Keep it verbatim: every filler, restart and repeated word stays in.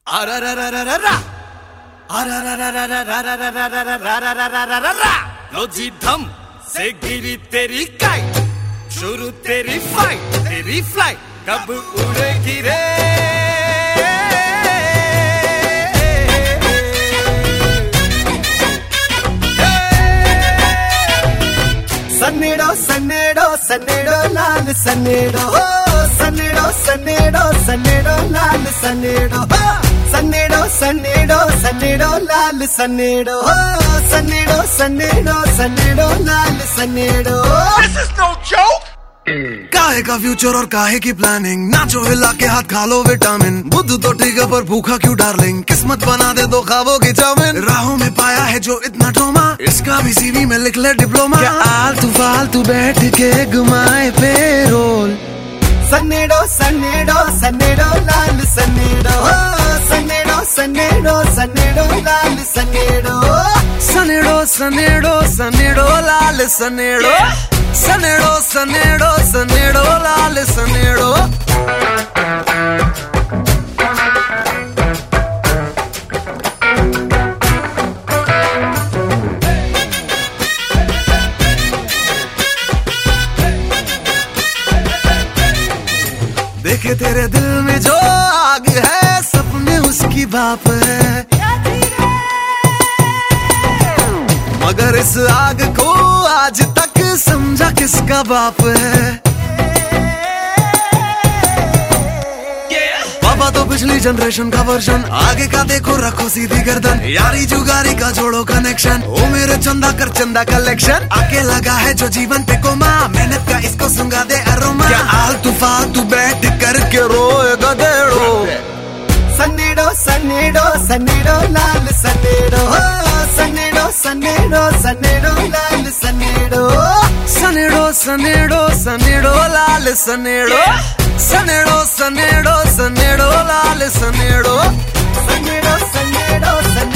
लो जी धम से गिरी तेरी काइट, शुरू तेरी फाइट, तेरी फ्लाइट कब उड़ेगी रे। सन्नेड़ो सन्नेड़ो सन्नेड़ो लाल सन्नेड़ो, सन्नेड़ो सन्नेड़ो सन्नेड़ो लाल सन्नेड़ो, सन्नेड़ो सन्नेड़ो सन्नेड़ो लाल सन्नेड़ो, सन्नेड़ो सन्नेड़ो सन्नेड़ो लाल सन्नेड़ो। This is no joke! काहे का फ्यूचर और काहे की प्लानिंग, नाचो हिला के हाथ खा लो विटामिन, बुद्ध तो ठीक है पर भूखा क्यों डार्लिंग, किस्मत बना दे दो ख्वाबों की चाउमीन, राहों में पाया है जो इतना ट्रॉमा, इसका भी सीवी में लिख ले डिप्लोमा, क्या आलतू फालतू बैठ के घुमाए पेरोल। सन्नेड़ो सन्नेड़ो सन्नेड़ो लाल सन्नेड़ो, सन्नेड़ो सन्नेड़ो सन्नेड़ो लाल सन्नेड़ो, सन्नेड़ो सन्नेड़ो सन्नेड़ो लाल सन्नेड़ो, सन्नेड़ो सन्नेड़ो सन्नेड़ो लाल सन्नेड़ो। देखे तेरे दिल में जो आग है, सपने उसकी बाप है, मगर इस आग को आज तक समझा किसका बाप है। पापा तो पिछली जनरेशन का वर्जन, आगे का देखो रखो सीधी गर्दन, यारी जुगारी का जोड़ो कनेक्शन, ओ मेरे चंदा कर चंदा कलेक्शन, आके लगा है जो जीवन पे कोमा, मेहनत का इसको सुंगा दे अरोमा, क्या आलतू फालतू बैठ करके रोए गधेड़ो। सन्नेड़ो सन्नेड़ो सन्नेड़ो लाल सन्नेड़ो, सन्नेड़ो सन्नेड़ो सन्नेड़ो लाल सन्नेड़ो, सन्नेड़ो सन्नेड़ो सन्नेड़ो लाल सन्नेड़ो, सन्नेड़ो सन्नेड़ो सन्नेड़ो लाल सन्नेड़ो, सन्नेड़ो सन्नेड़ो सन्नेड़ो